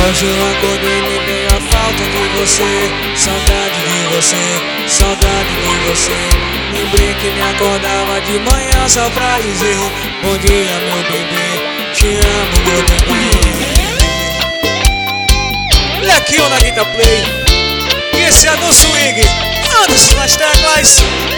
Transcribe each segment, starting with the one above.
Hoje eu acordei, me veio a falta de você, saudade de você, saudade de você. Lembrei que me acordava de manhã só pra dizer: bom dia, meu bebê, te amo, meu bebê. Lequinho na Guitar Play, e esse é no swing, Anderson nas teclas.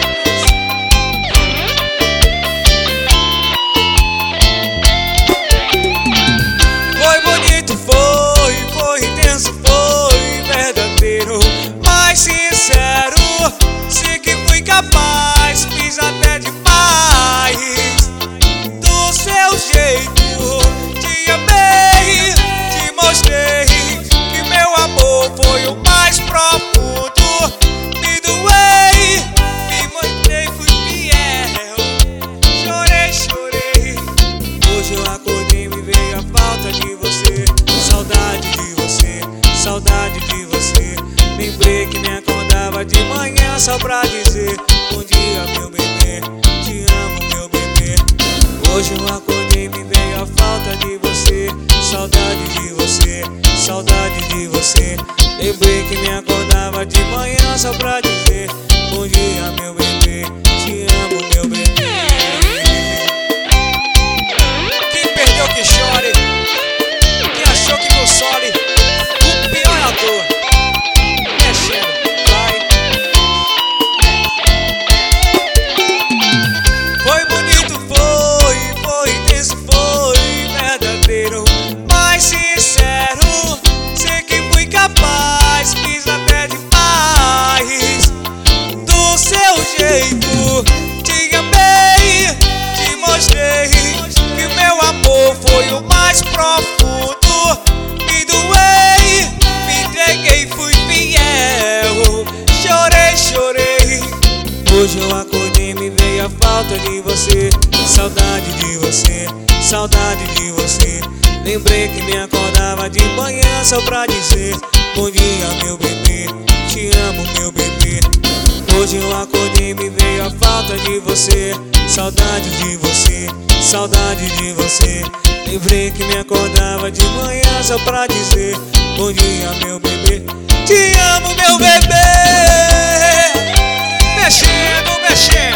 Foi bonito, foi intenso, foi verdadeiro, mas sincero. Sei que fui capaz, fiz até demais. Do seu jeito, te amei, te mostrei que meu amor foi o mais profundo. Me doei, me mostrei, fui fiel. Chorei, chorei. Hoje eu acordei, me veio a falta de você, saudade de você, saudade de você. Lembrei que me acordava de manhã só pra dizer: bom dia, meu bebê, te amo, meu bebê. Hoje eu acordei, me veio a falta de você, saudade de você, saudade de você. Lembrei que me acordava de manhã só pra dizer: bom dia, meu bebê, te amo, meu bebê. Quem perdeu que chore, quem achou que console, o pior é a dor. Mexendo, vai. Foi bonito, foi intenso, foi verdadeiro, mas sincero. Sei que fui capaz, fiz até demais. Do seu jeito, te amei, te mostrei que meu amor foi o mais profundo. Me doei, me entreguei, fui fiel. Chorei, chorei. Hoje eu acordei, me veio a falta de você, saudade de você, saudade de você. Lembrei que me acordava de manhã só pra dizer: bom dia, meu bebê, te amo, meu bebê. Hoje eu acordei, me veio a falta de você, saudade de você, saudade de você. Lembrei que me acordava de manhã só pra dizer: bom dia, meu bebê, te amo, meu bebê. Mexendo, mexendo.